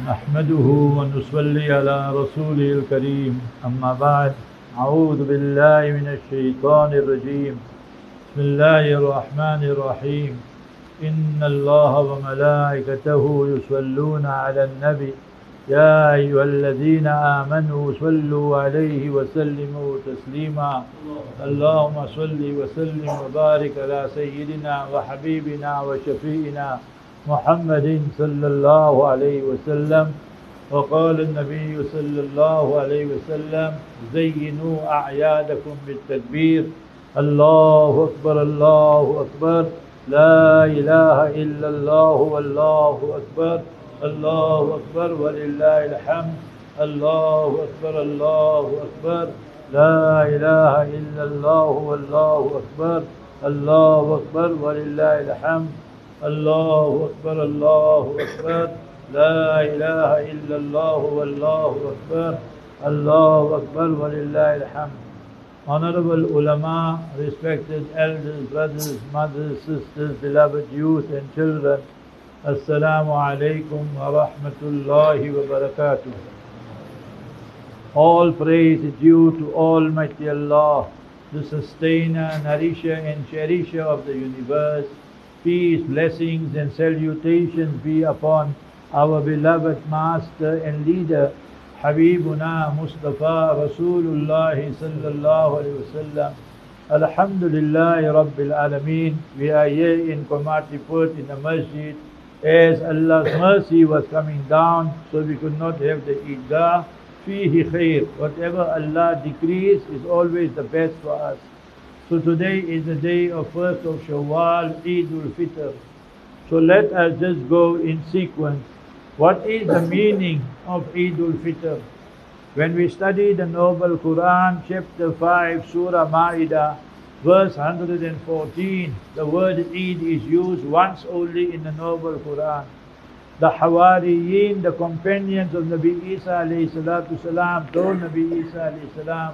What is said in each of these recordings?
نحمده ونصلي على رسوله الكريم أما بعد أعوذ بالله من الشيطان الرجيم بسم الله الرحمن الرحيم إن الله وملائكته يصلون على النبي يا أيها الذين آمنوا صلوا عليه وسلموا تسليما اللهم صل وسلم وبارك على سيدنا وحبيبنا وشفيعنا محمد صلى الله عليه وسلم. وقال النبي صلى الله عليه وسلم زينوا أعيادكم بالتكبير الله أكبر الله أكبر لا إله إلا الله والله أكبر الله أكبر ولله الحمد الله أكبر الله أكبر لا إله إلا الله والله أكبر الله أكبر ولله الحمد الله أكبر الله أكبر لا إله إلا الله والله أكبر الله أكبر ولله الحمد. Honorable ulama, respected elders, brothers, mothers, sisters, beloved youth and children, Assalamu alaikum wa rahmatullahi wa barakatuh. All praise is due to Almighty Allah, the sustainer, nourisher and cherisher of the universe. Peace, blessings and salutations be upon our beloved master and leader, Habibuna Mustafa Rasulullah sallallahu alayhi wasallam. Alhamdulillah Rabbil Alameen. We are here in Komatiput in the masjid as Allah's mercy was coming down, so we could not have the Eidgah. Fihi khair. Whatever Allah decrees is always the best for us. So today is the day of 1st of Shawwal, Eidul Fitr. So let us just go in sequence. What is the meaning of Eidul Fitr? When we study the Noble Quran, chapter 5, Surah Ma'idah, verse 114, the word Eid is used once only in the Noble Quran. The Hawariyin, the companions of Nabi Isa alayhi salatu salam, told Nabi Isa alayhi salam,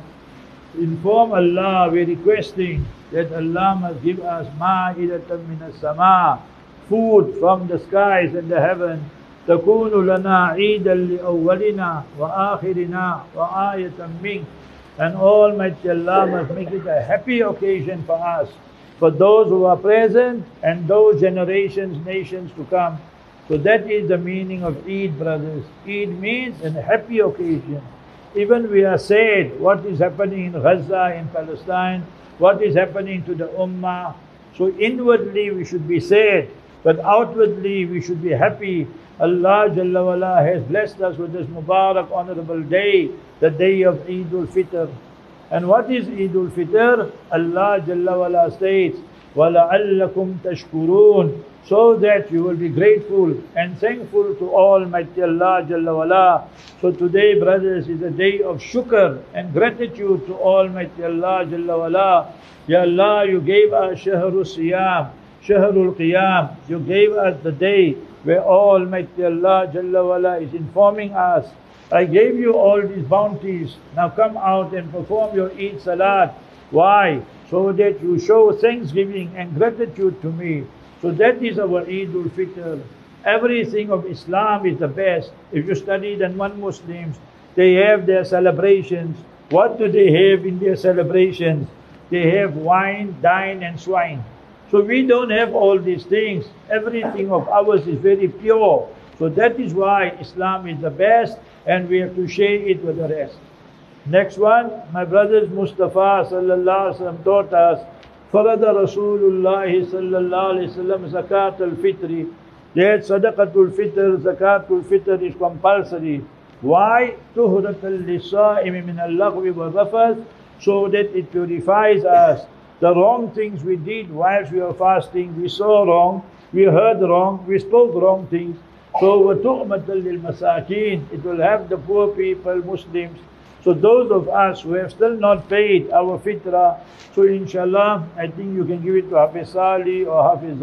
inform Allah, we're requesting that Allah must give us ma'idatan min as-sama, food from the skies and the heaven, takunu lana eidan li awwalina wa akhirina wa ayatan mink, and Almighty Allah must make it a happy occasion for us, for those who are present and those generations, nations to come. So that is the meaning of Eid, brothers. Eid means a happy occasion. Even we are sad what is happening in Gaza, in Palestine, what is happening to the Ummah. So inwardly we should be sad, but outwardly we should be happy. Allah Jalla wala has blessed us with this Mubarak honorable day, the day of Eidul Fitr. And what is Eidul Fitr? Allah Jalla wala states, وَلَعَلَّكُمْ تَشْكُرُونَ, so that you will be grateful and thankful to Almighty Allah Jalla wala. So today, brothers, is a day of shukr and gratitude to Almighty Allah Jalla wala. Ya Allah, you gave us Shahrul Siyam, Shahrul Qiyam. You gave us the day where Almighty Allah Jalla wala is informing us, I gave you all these bounties, now come out and perform your Eid Salat. Why? So that you show thanksgiving and gratitude to me. So that is our Eidul Fitr. Everything of Islam is the best. If you study the non-Muslims, they have their celebrations. What do they have in their celebrations? They have wine, dine and swine. So we don't have all these things. Everything of ours is very pure. So that is why Islam is the best and we have to share it with the rest. Next one, my brothers, Mustafa sallallahu alaihi wasallam taught us, Farada Rasulullah sallallahu alaihi wasallam zakat al-fitri, that sadaqatul fitr, zakatul fitr is compulsory. Why? Tuhratal lisa'imi min al-laghwi wa rafath, so that it purifies us. The wrong things we did whilst we were fasting, we saw wrong, we heard wrong, we spoke wrong things. So وَتُؤْمَةً لِلْمَسَاكِينَ, it will have the poor people, Muslims. So those of us who have still not paid our fitrah, so inshallah, I think you can give it to Hafiz Ali or Hafiz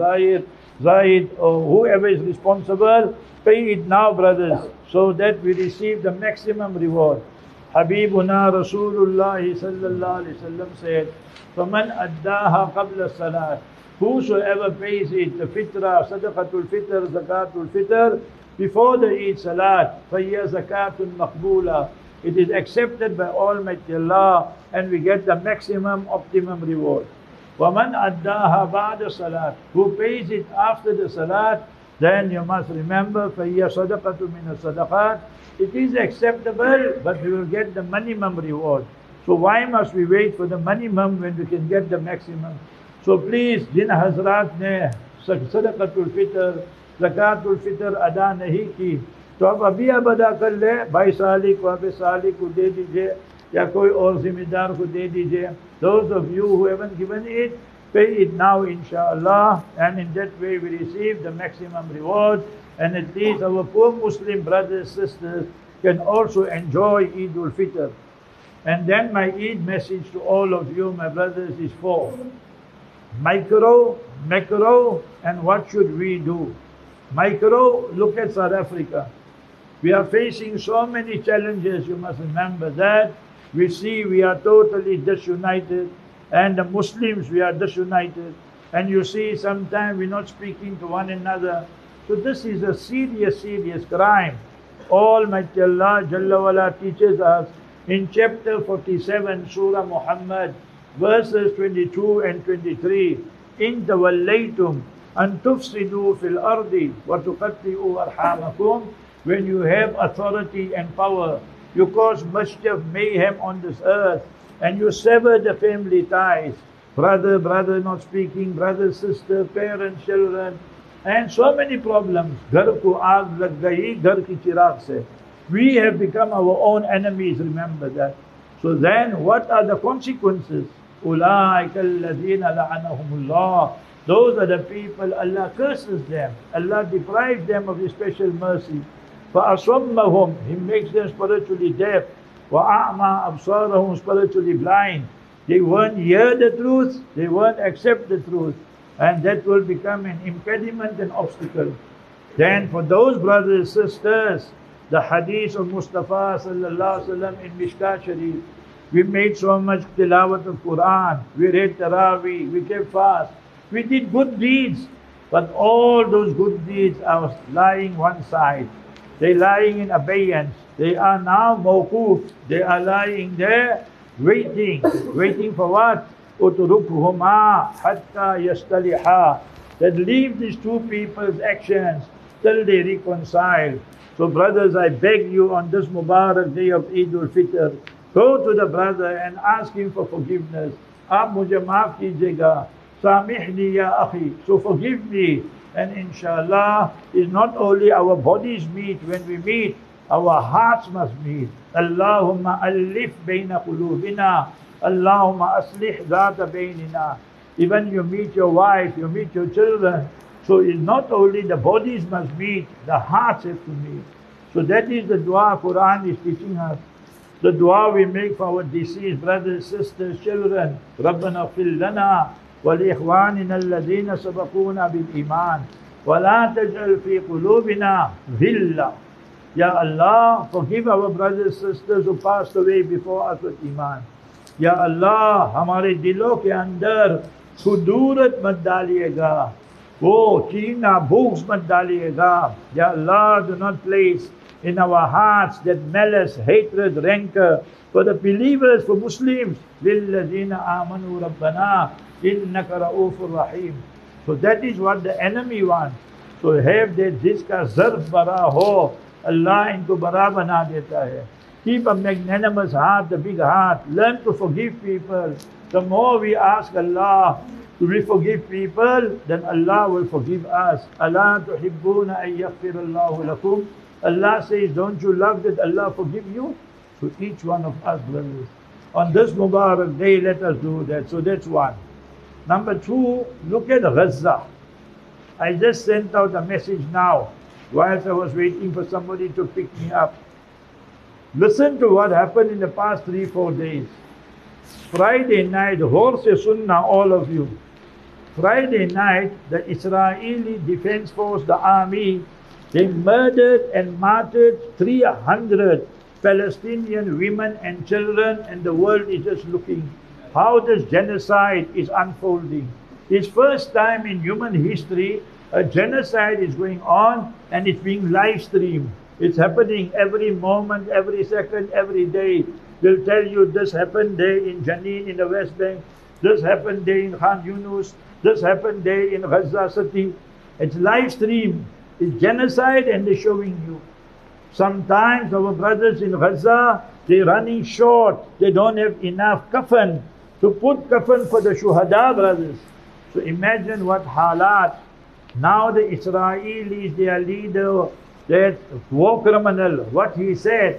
Zahid or whoever is responsible. Pay it now, brothers, so that we receive the maximum reward. Habibuna Rasulullah sallallahu alaihi wasallam said, فَمَنْ أَدَّاهَا قَبْلَ الصَّلَاةِ, whosoever pays it, the fitrah, sadaqatul fitr, zakatul fitr, before the Eid Salat, فَهِيَ زَكَاةٌ مَقْبُولَةٌ. It is accepted by Almighty Allah and we get the maximum, optimum reward. وَمَنْ أَدَّاهَا بَعْدَ الصَّلَاةِ. Who pays it after the Salat, then you must remember, فَهِيَ صَدَقَةٌ مِنَ الصَّدَقَاتِ. It is acceptable, but we will get the minimum reward. So why must we wait for the minimum when we can get the maximum? So please, जिन हजरात ने सदक़तुल फितर, ज़कातुल फितर अदा नहीं की, तो आप अभी अब अदा कर ले, भाई साली को, अबे साली को दे दीजिए, या कोई और जिम्मेदार को दे दीजिए. Those of you who haven't given it, pay it now inshallah, and in that way we receive the maximum reward, and at least our poor Muslim brothers and sisters can also enjoy Eid al-Fitr. And then my Eid message to all of you, my brothers, is four. Micro, macro, and what should we do? Micro, look at South Africa. We are facing so many challenges, you must remember that. We see we are totally disunited, and the Muslims, we are disunited. And you see sometimes we're not speaking to one another. So this is a serious, serious crime. Almighty Allah Jalla wala teaches us in chapter 47, Surah Muhammad, verses 22 and 23. إِن تَوَلَّيْتُمْ أَن تُفْسِدُوا فِي الْأَرْضِ وَتُقَطِّعُوا أَرْحَامَكُمْ. When you have authority and power, you cause mischief, mayhem on this earth, and you sever the family ties. Brother, not speaking, brother, sister, parents, children, and so many problems. Ghar ko aag lag gayi, ghar ki chirag se. We have become our own enemies, remember that. So then, what are the consequences? أُولَٰئِكَ الَّذِينَ لَعَنَهُمُ اللَّهُ. Those are the people, Allah curses them. Allah deprives them of His special mercy. فَأَصَمَّهُمْ. He makes them spiritually deaf. وَأَعْمَى أَبْصَارَهُمْ. Spiritually blind. They won't hear the truth, they won't accept the truth. And that will become an impediment and obstacle. Then for those brothers and sisters, the hadith of Mustafa sallallahu alaihi wasallam in Mishkat Sharif, we made so much tilawat of Quran, we read Taraweeh, we kept fast, we did good deeds, but all those good deeds are lying one side. They lying in abeyance. They are now mawquf. They are lying there, waiting for what? Utrukhuhuma hatta yastaliha. That leave these two people's actions till they reconcile. So brothers, I beg you on this Mubarak day of Eid al-Fitr, go to the brother and ask him for forgiveness. Aap mujhe maaf kijiyega. Samihni ya akhi. So forgive me. And inshallah, it's not only our bodies meet when we meet, our hearts must meet. Allahumma alif bayna qulubina. Allahumma aslih dhata baynina. Even you meet your wife, you meet your children. So it's not only the bodies must meet, the hearts have to meet. So that is the dua Quran is teaching us. The dua we make for our deceased brothers, sisters, children. Rabbana fil lana wa li ikhwanina alladhina sabaquna bil iman. Wa la taj'al fi qulubina ghilla. Ya Allah, forgive our brothers and sisters who passed away before us with iman. Ya Allah, हमारे दिलों के अंदर खुदूरत मत डालिएगा, वो कीना भूख मत डालिएगा. Ya Allah, do not place in our hearts that malice, hatred, rancor for the believers, for Muslims. لِلَّذِينَ آمَنُوا رَبَّنَا إِنَّكَ رَؤُوفٌ رَحِيمٌ. So that is what the enemy wants. So have that jiska zarf bara ho, Allah इनको बड़ा बना देता है. Keep a magnanimous heart, a big heart. Learn to forgive people. The more we ask Allah to forgive people, then Allah will forgive us. أَلَا تُحِبُّونَ أَن يَغْفِرَ اللَّهُ لَكُمْ. Allah says, don't you love that Allah forgive you? So each one of us, brothers, on this Mubarak day, let us do that. So that's one. Number two, look at Gaza. I just sent out a message now, whilst I was waiting for somebody to pick me up. Listen to what happened in the past 3-4 days. Friday night, Horse Sunnah, all of you. Friday night, the Israeli Defense Force, the army, they murdered and martyred 300 Palestinian women and children, and the world is just looking how this genocide is unfolding. It's first time in human history A genocide is going on and it's being live streamed. It's happening every moment, every second, every day. They'll tell you this happened there in Jenin in the West Bank, this happened there in Khan Yunus, this happened there in Gaza City. It's live streamed. It's genocide and they're showing you. Sometimes our brothers in Gaza, they're running short. They don't have enough kafan to put kafan for the shuhada, brothers. So imagine what halat. Now the Israelis, their leader, that war criminal, what he said,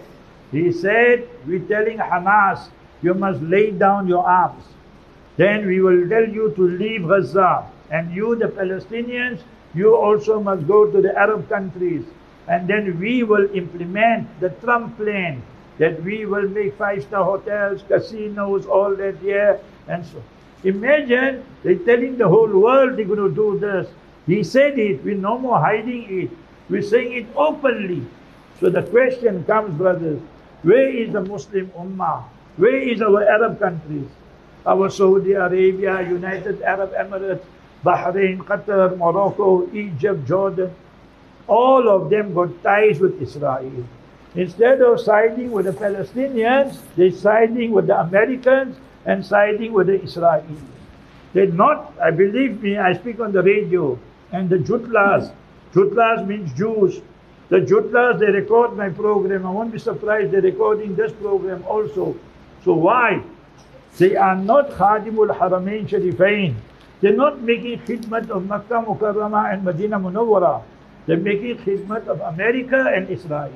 we're telling Hamas, you must lay down your arms. Then we will tell you to leave Gaza. And you, the Palestinians, you also must go to the Arab countries. And then we will implement the Trump plan, that we will make five-star hotels, casinos, all that here, and so. Imagine, they're telling the whole world they're going to do this. He said it, we're no more hiding it. We're saying it openly. So the question comes, brothers, where is the Muslim Ummah? Where is our Arab countries? Our Saudi Arabia, United Arab Emirates, Bahrain, Qatar, Morocco, Egypt, Jordan, all of them got ties with Israel. Instead of siding with the Palestinians, they're siding with the Americans and siding with the Israelis. They're not, I believe me, I speak on the radio, and the Jutlas means Jews. The Jutlas, they record my program. I won't be surprised they're recording this program also. So why? They are not Khadimul Haramain Sharifain. They're not making khidmat of Makkah Mukarramah and Medina Munawwara. They're making khidmat of America and Israel.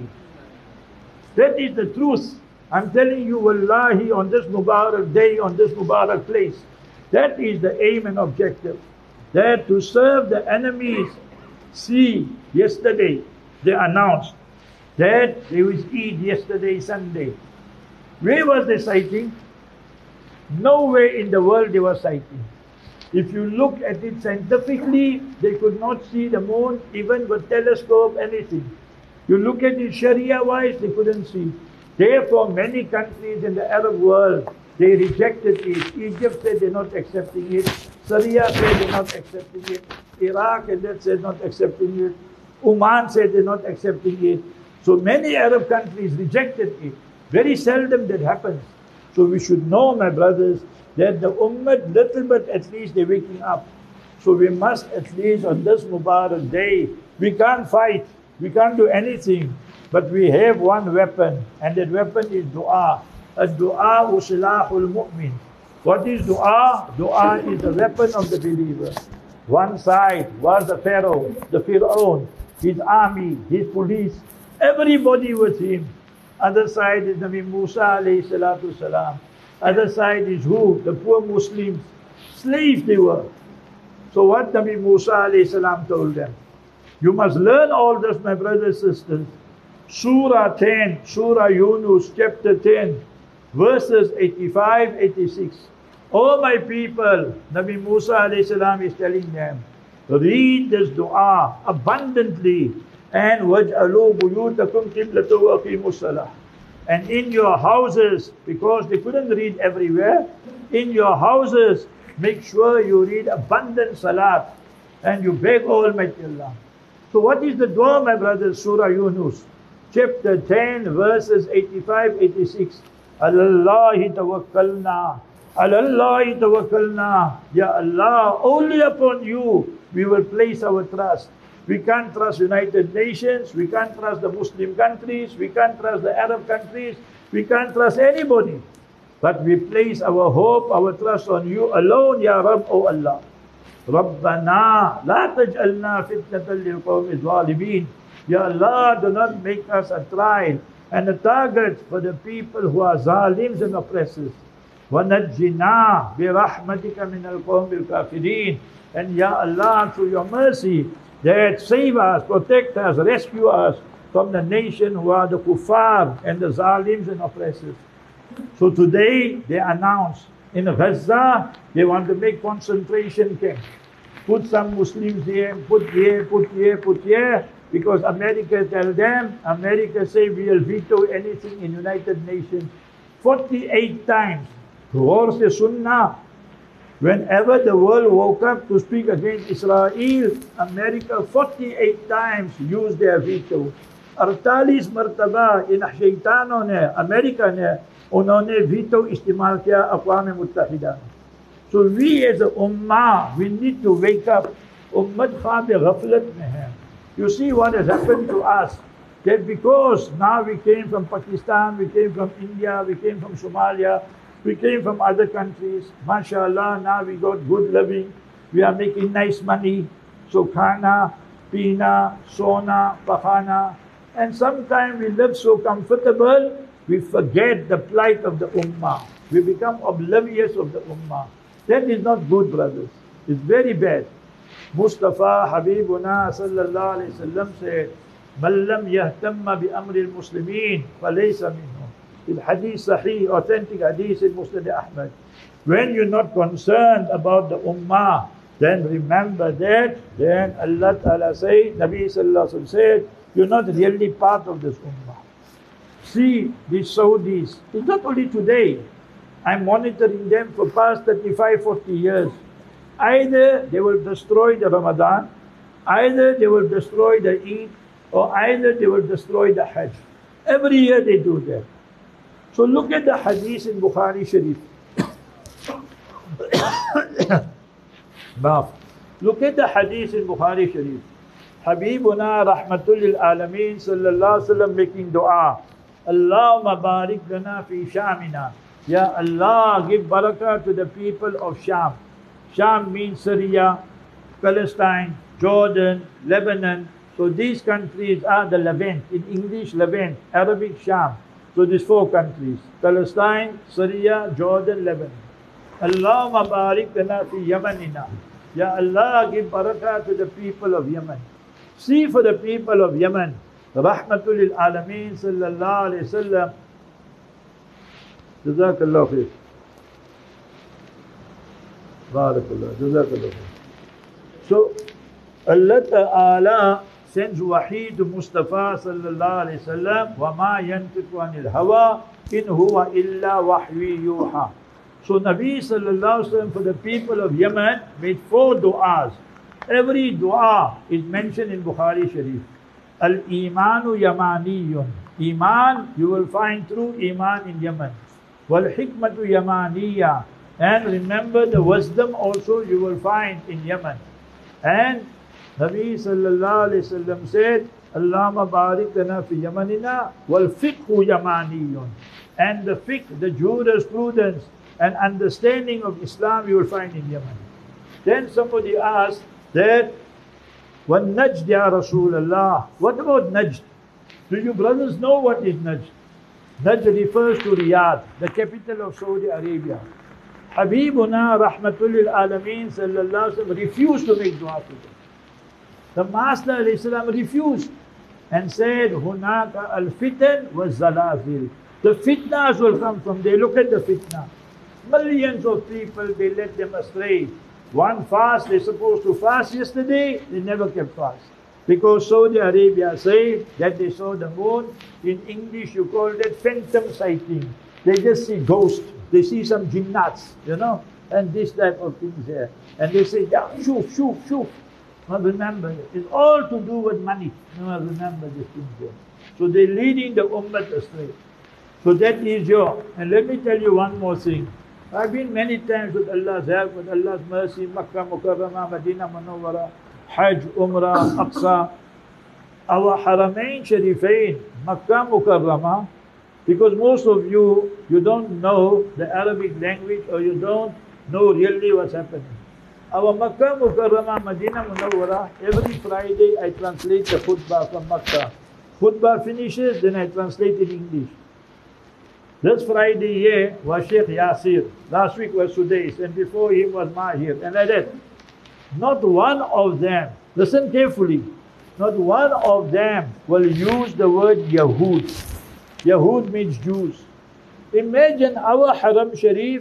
That is the truth. I'm telling you, wallahi, on this Mubarak day, on this Mubarak place, that is the aim and objective. That to serve the enemies. See, yesterday they announced that there was Eid yesterday, Sunday. Where was the sighting? Nowhere in the world they were sighting. If you look at it scientifically, they could not see the moon, even with telescope, anything. You look at it Sharia-wise, they couldn't see. Therefore, many countries in the Arab world, they rejected it. Egypt said they're not accepting it. Syria said they're not accepting it. Iraq and that said not accepting it. Oman said they're not accepting it. So many Arab countries rejected it. Very seldom that happens. So we should know, my brothers, that the Ummah, little bit at least, they're waking up. So we must at least on this Mubarak day, we can't fight, we can't do anything, but we have one weapon, and that weapon is dua. Ad-du'a silahul mu'min. What is dua? Dua is the weapon of the believer. One side was the Pharaoh, the Fir'aun, his army, his police, everybody with him. Other side is Nabi Musa alayhi salatu salam. Other side is who? The poor Muslims. Slaves they were. So what Nabi Musa alayhi salam told them? You must learn all this, my brothers and sisters. Surah 10, Surah Yunus, chapter 10, verses 85, 86. Oh my people, Nabi Musa alayhi salam is telling them, read this dua abundantly. And وَجْعَلُوا بُيُوتَكُمْ قِبْلَةً وَأَقِيمُوا الصَّلَاةَ. And in your houses, because they couldn't read everywhere, in your houses, make sure you read abundant salat and you beg Almighty Allah. So what is the dua, my brothers? Surah Yunus, chapter 10, verses 85, 86. Alallahi tawakkalna. Alallahi tawakkalna. Ya Allah, only upon you we will place our trust. We can't trust United Nations, we can't trust the Muslim countries, we can't trust the Arab countries, we can't trust anybody. But we place our hope, our trust on you alone, Ya Rabb, O Allah. Rabbana, la taj'alna fitnatan lil qawmi zalimin. Ya Allah, do not make us a trial and a target for the people who are zalims and oppressors. وَنَجِّنَا بِرَحْمَتِكَ مِنَ الْقَوْمِ الْكَافِرِينَ. And Ya Allah, through your mercy, that save us, protect us, rescue us from the nation who are the kuffar and the zalims and oppressors. So today they announced in Gaza they want to make concentration camps. Put some Muslims here, put here, put here, put here, because America tell them, America say we will veto anything in United Nations 48 times. Towards the Sunnah. Whenever the world woke up to speak against Israel, America 48 times used their veto. 48 मरतबा इन शैतानों ने America ने उन्होंने veto इस्तेमाल किया अक़वाम मुत्तहिदा में. So we as a ummah, we need to wake up. Ummah ख्वाब ग़फ़लत में है. You see what has happened to us. That because now we came from Pakistan, we came from India, we came from Somalia, we came from other countries. MashaAllah, now we got good living. We are making nice money. So khana, pina, sona, pakhana. And sometimes we live so comfortable, we forget the plight of the ummah. We become oblivious of the ummah. That is not good, brothers. It's very bad. Mustafa Habibuna sallallahu alayhi wa sallam said, "Man lam yahtamma bi amri al-muslimin, falaysa minhum." In hadith sahih, authentic hadith in Musnad Ahmad. When you're not concerned about the ummah, then remember that, then Allah Ta'ala said, Nabi Sallallahu Alaihi Wasallam said, you're not really part of this ummah. See, these Saudis, it's not only today. I'm monitoring them for past 35, 40 years. Either they will destroy the Ramadan, either they will destroy the Eid, or either they will destroy the Hajj. Every year they do that. So look at the hadith in Bukhari Sharif. Look at the hadith in Bukhari Sharif. Habibuna Rahmatul lil Alameen sallallahu alaihi wasallam making dua. Allahumma barik lana fi Shamina. Ya Allah, give barakah to the people of Sham. Sham means Syria, Palestine, Jordan, Lebanon. So these countries are the Levant. In English, Levant. Arabic, Sham. So these four countries: Palestine, Syria, Jordan, Lebanon. Allahumma barik lana fi Yamanina. Ya Allah, give barakah to the people of Yemen. See, for the people of Yemen, Rahmatul lil Alameen sallallahu alayhi wa sallam. Jazakallah khair. Barakallah. Jazakallah khair. So, Allah Ta'ala sends wahi to Mustafa sallallahu alayhi wa sallam, وَمَا يَنْتِقُ عَنِ الْهَوَىٰ إِنْ هُوَ إِلَّا وَحْيٌ يُوحَىٰ. So Nabi sallallahu alayhi wa sallam for the people of Yemen made 4 du'as. Every dua is mentioned in Bukhari Sharif. Al-Imanu Yamaniyun. Iman, you will find true Iman in Yemen. Wal-Hikmatu Yamaniya. And remember the wisdom also you will find in Yemen. And Nabi sallallahu alayhi wa sallam said, Allahumma barik lana fi Yamanina wal-Fiqhu Yamaniyun. And the fiqh, the jurisprudence and understanding of Islam you will find in Yemen. Then somebody asked that, وَالنَّجْدِ يَا رَسُولَ اللَّهِ. What about Najd? Do you brothers know what is Najd? Najd refers to Riyadh, the capital of Saudi Arabia. Habibuna Rahmatul lil Alameen sallallahu alayhi wa sallam refused to make dua to them. The Master alayhi salam refused and said, Hunaka al-fitan wa zalazil. The fitnas will come from there. Look at the fitna. Millions of people, they led them astray. One fast, they're supposed to fast yesterday, they never kept fast. Because Saudi Arabia say that they saw the moon. In English you call that phantom sighting. They just see ghosts. They see some jinnats, you know, and this type of things there. And they say, yeah, shoof, shoof, shoof. Now remember, it's all to do with money. Now remember these things there. So they're leading the ummah astray. So that is your, and let me tell you one more thing. I've been many times with Allah's help, with Allah's mercy, Makkah, Mukarramah, Medina, Munawwara, Hajj, Umrah, Aqsa. Our Haramain Sharifain, Makkah, Mukarramah, because most of you, you don't know the Arabic language or you don't know really what's happening. Our Makkah, Mukarramah, Medina, Munawwara, every Friday I translate the khutbah from Makkah. Khutbah finishes, then I translate in English. This Friday here was Sheikh Yasir. Last week was Sudais, and before him was Mahir, and like that. Not one of them, listen carefully, not one of them will use the word Yahud. Yahud means Jews. Imagine our Haram Sharif,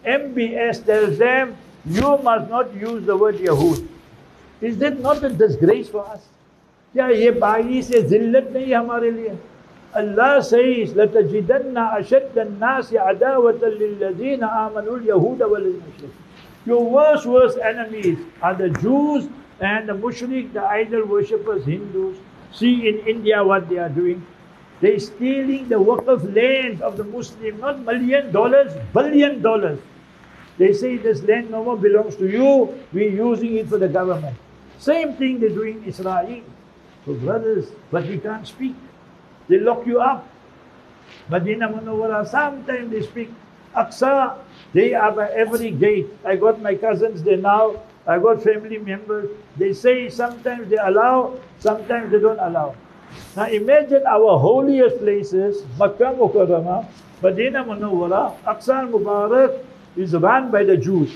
MBS tells them, you must not use the word Yahud. Is that not a disgrace for us? क्या ये बागी से जिल्लत नहीं हमारे लिए? Allah says, لَتَجِدَنَّ أَشَدَّ النَّاسِ عَدَاوَةً لِلَّذِينَ آمَنُوا الْيَهُودَ وَالْمُشْرِكِينَ. Your worst enemies are the Jews and the mushrik, the idol worshippers, Hindus. See in India what they are doing. They're stealing the work of land of the Muslim, not $1 million, $1 billion. They say this land no more belongs to you, we're using it for the government. Same thing they do in Israel. So brothers, but we can't speak. They lock you up. Madinah Munawwara, sometimes they speak. Aqsa, they are by every gate. I got my cousins there now. I got family members. They say sometimes they allow, sometimes they don't allow. Now imagine our holiest places, Makkah Mukarramah, Madinah Munawwara, Aqsa al-Mubarak is run by the Jews.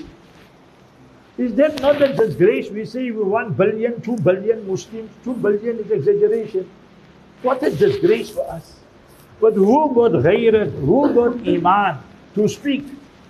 Is that not a disgrace? We say we 1 billion, 2 billion Muslims. 2 billion is exaggeration. What a disgrace for us. But who got ghairat, who got iman to speak?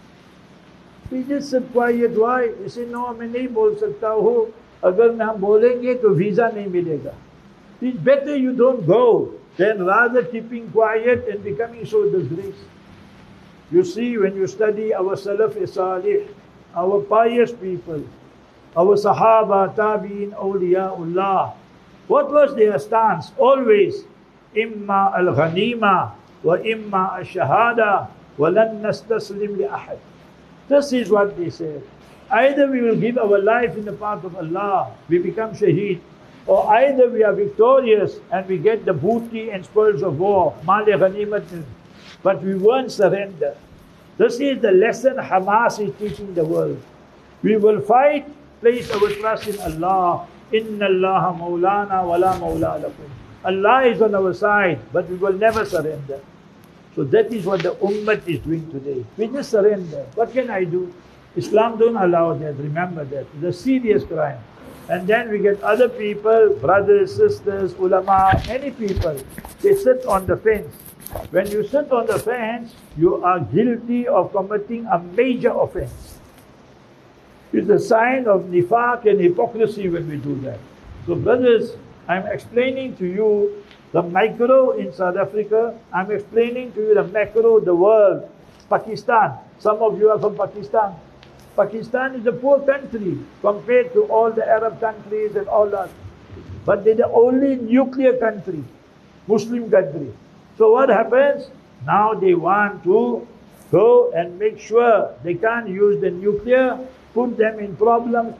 We just sit quiet. Why? You say, no, मैं नहीं बोल सकता हूँ. अगर मैं हम बोलेंगे तो visa नहीं मिलेगा. It's better you don't go than rather keeping quiet and becoming so disgraced. You see, when you study our Salaf-e-Salih, our pious people, our Sahaba, Tabi'in, Awliyaullah, what was their stance? Always, imma al-ghanima wa imma al-shahada wa lan nastaslim li ahad. This is what they said. Either we will give our life in the path of Allah, we become shaheed, or either we are victorious and we get the booty and spoils of war, mali ghanimat, but we won't surrender. This is the lesson Hamas is teaching the world. We will fight, place our trust in Allah. Inna Allah maulana wa la maula lakum. Allah is on our side, but we will never surrender. So that is what the ummah is doing today. We just surrender. What can I do? Islam don't allow that. Remember that. It's a serious crime. And then we get other people, brothers, sisters, ulama, many people. They sit on the fence. When you sit on the fence, you are guilty of committing a major offense. It's a sign of nifaq and hypocrisy when we do that. So brothers, I'm explaining to you the micro in South Africa. I'm explaining to you the macro, the world. Pakistan. Some of you are from Pakistan. Pakistan is a poor country compared to all the Arab countries and all that. But they're the only nuclear country, Muslim country. So what happens? Now they want to go and make sure they can't use the nuclear, put them in problems.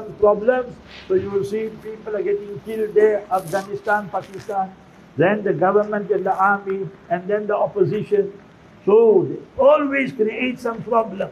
So you will see people are getting killed there, Afghanistan, Pakistan, then the government and the army, and then the opposition. So they always create some problem,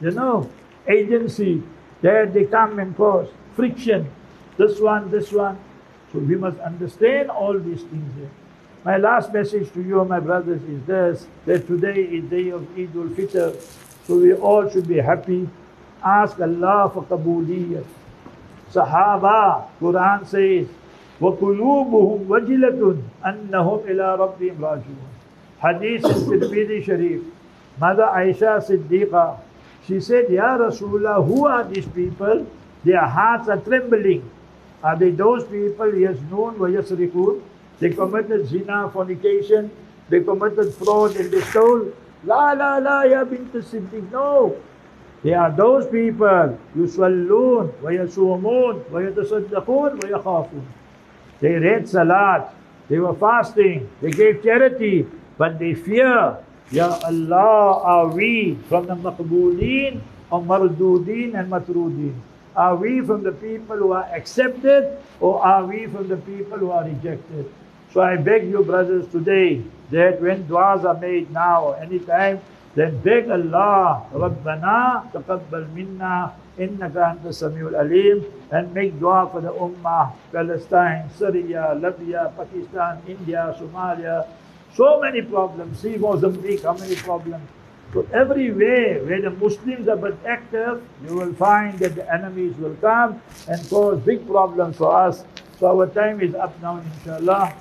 agency, there they come and cause friction, this one. So we must understand all these things here. My last message to you, my brothers, is this, that today is day of Eid al-Fitr, so we all should be happy. Ask Allah for qabooliyat. Sahaba, Quran says, وَقُلُوبُهُمْ وَجِلَةٌ أَنَّهُمْ إِلَىٰ رَبِّهِمْ رَاجِعُونَ. Hadith in Tirmidhi Sharif. Mother Aisha Siddiqa, she said, Ya Rasulullah, who are these people? Their hearts are trembling. Are they those people, yasnoon wa yasrikun? They committed zina, fornication, they committed fraud and they stole. La, ya bint Siddiq. No. They are those people, yuswalloon, wa yasumun, wa yatasaddaqun, wa yakhafun. They read salat, they were fasting, they gave charity, but they fear, Ya Allah, are we from the maqbooleen or mardudeen and matrudeen? Are we from the people who are accepted or are we from the people who are rejected? So I beg you brothers today that when du'as are made now or anytime, then beg Allah, Rabbana taqabbal minna innaka anta samiul alim, and make dua for the ummah, Palestine, Syria, Libya, Pakistan, India, Somalia. So many problems. See Mozambique, how many problems. So everywhere where the Muslims are but active, you will find that the enemies will come and cause big problems for us. So our time is up now, inshallah.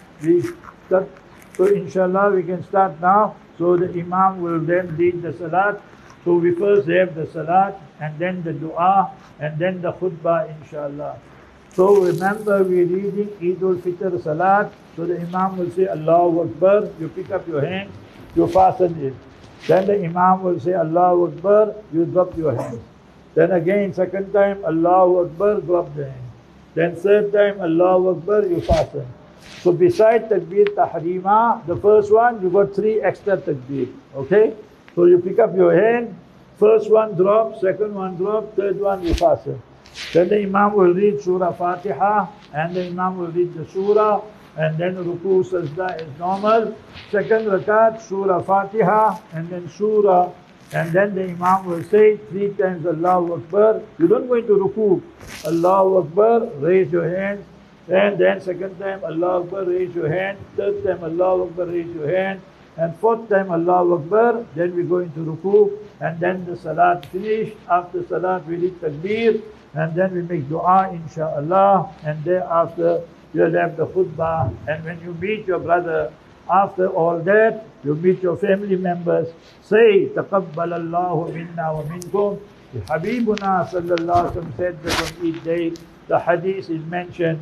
So inshallah we can start now. So the Imam will then lead the salat. So we first have the salat and then the dua and then the khutbah, inshallah. So remember, we're reading Eid al-Fitr salat. So the Imam will say Allahu Akbar, you pick up your hands, you fasten it. Then the Imam will say Allahu Akbar, you drop your hands. Then again, second time, Allahu Akbar, drop the hand. Then third time, Allahu Akbar, you fasten. So beside Takbir Tahrima, the first one, you got three extra Takbir. Okay? So you pick up your hand, first one drop, second one drop, third one you fasten. Then the Imam will read Surah Fatiha, and the Imam will read the Surah, and then Ruku Sajda is normal. Second rakat, Surah Fatiha, and then Surah, and then the Imam will say three times Allahu Akbar. You don't go into Ruku. Allahu Akbar, raise your hands, and then second time Allahu Akbar, raise your hand, third time Allahu Akbar, raise your hand, and fourth time Allahu Akbar, then we go into Ruku, and then the Salat finished. After Salat we read Takbir, and then we make dua, inshaAllah, and thereafter you'll have the khutbah. And when you meet your brother, after all that, you meet your family members, say, Taqabbal Allahu minna wa minkum. Habibuna sallallahu alaihi wasallam said that on each day, the hadith is mentioned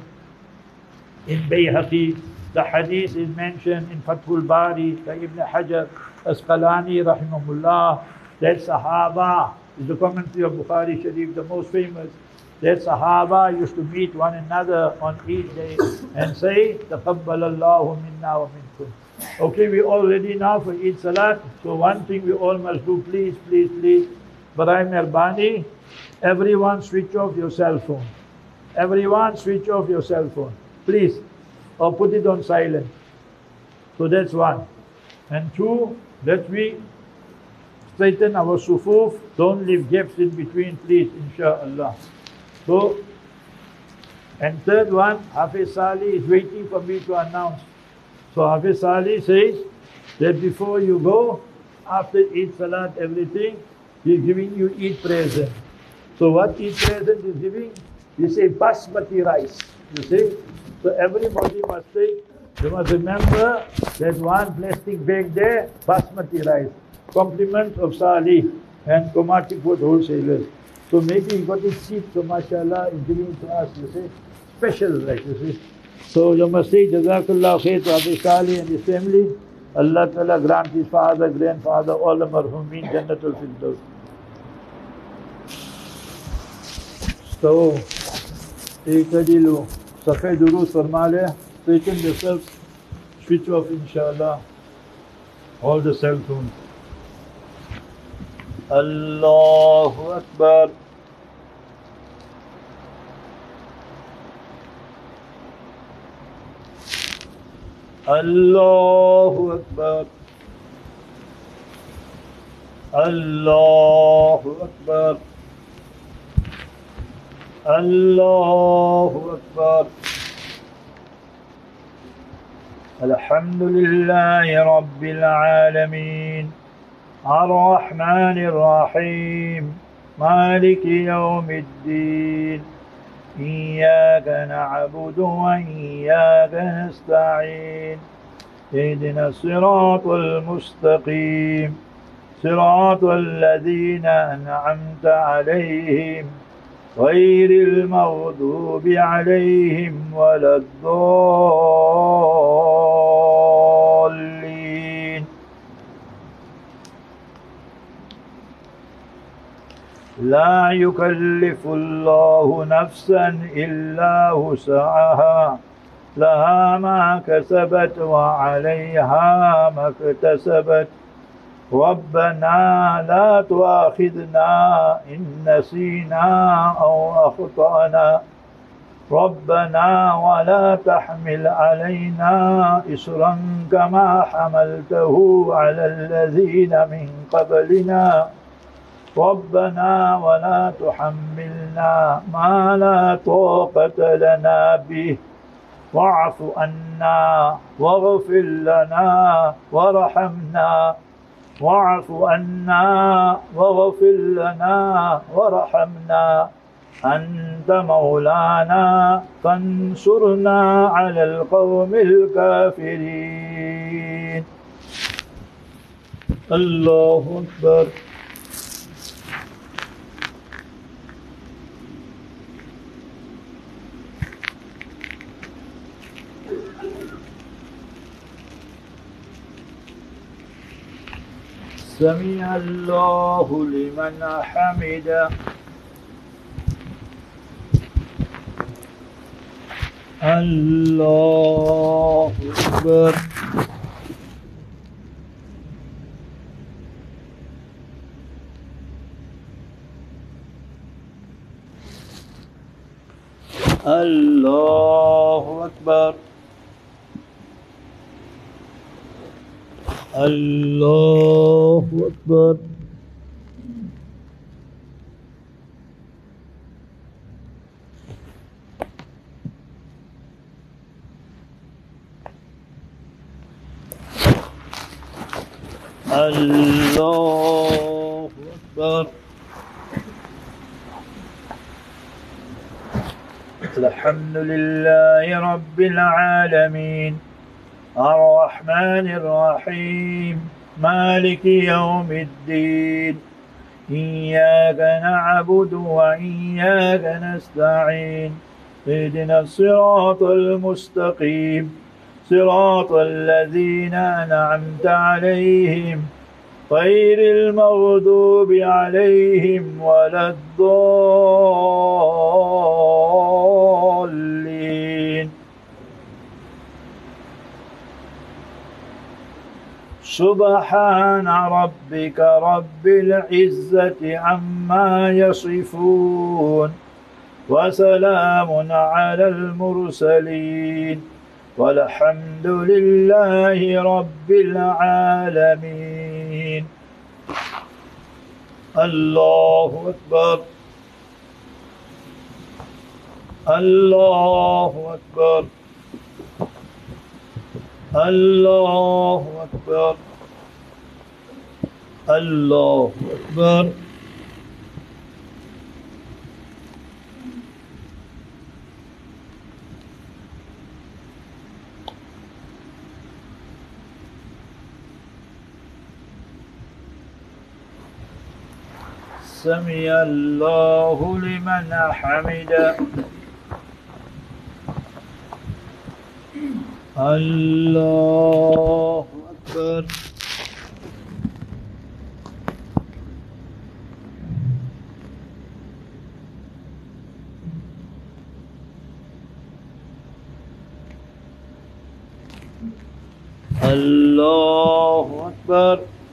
in Bayhaqi, the hadith is mentioned in Fathul Bari, by Ibn Hajar Asqalani rahimahullah, that Sahaba is the commentary of Bukhari Sharif, the most famous. That Sahaba used to meet one another on Eid day and say, Taqabbal Allahu minna wa minkum. Okay, we all ready now for Eid Salat. So one thing we all must do, please, please, please. Baraim Albani, everyone switch off your cell phone. Everyone switch off your cell phone. Please. Or put it on silent. So that's one. And two, that we straighten our sufuf. Don't leave gaps in between, please, inshaAllah. So, and third one, Hafiz Sali is waiting for me to announce. So Hafiz Sali says that before you go, after Eid Salat, everything, he's giving you Eid present. So what Eid present is giving? You say basmati rice. You see? So everybody must take, you must remember that one plastic bag there, basmati rice. Compliments of Sali and Komati Food Wholesalers. So maybe he got it cheap, so mashallah, he's giving it to us, you see. Special rice, you see. So you must say, Jazakallah khair to Hafiz Sali and his family. Allah Ta'ala grant his father, grandfather, all the marhumeen, Jannatul Firdaus. So, take a deal. Safai Durus Farmale, straighten yourself, switch off inshallah, all the cell phones. Allahu Akbar. Allahu Akbar. Allahu Akbar. Allahu Akbar. Alhamdulillahi Rabbil Alameen. الرحمن الرحيم مالك يوم الدين إياك نعبد وإياك نستعين اهدنا الصراط المستقيم صراط الذين أنعمت عليهم غير المغضوب عليهم ولا الضالين. لا يكلف الله نفسا إلا وسعها لها ما كسبت وعليها ما اكتسبت ربنا لا تؤاخذنا إن نسينا أو أخطأنا ربنا ولا تحمل علينا إصرا كما حملته على الذين من قبلنا ربنا ولا تحملنا ما لا طاقة لنا به واعف عنا واغفر لنا وارحمنا واعف عنا واغفر لنا وارحمنا أنت مولانا فانصرنا على القوم الكافرين. الله أكبر. سمع الله لمن حمده الله أكبر. الله أكبر. الله أكبر. الله أكبر. الحمد لله رب العالمين الرحمن الرحيم مالك يوم الدين إياك نعبد وإياك نستعين اهدنا الصراط المستقيم صراط الذين أنعمت عليهم غير المغضوب عليهم ولا الضالين. سبحان ربك رب العزة عما يصفون وسلام على المرسلين والحمد لله رب العالمين. الله أكبر. الله أكبر. الله أكبر. الله أكبر. سمع الله لمن حمده. الله أكبر. الله أكبر.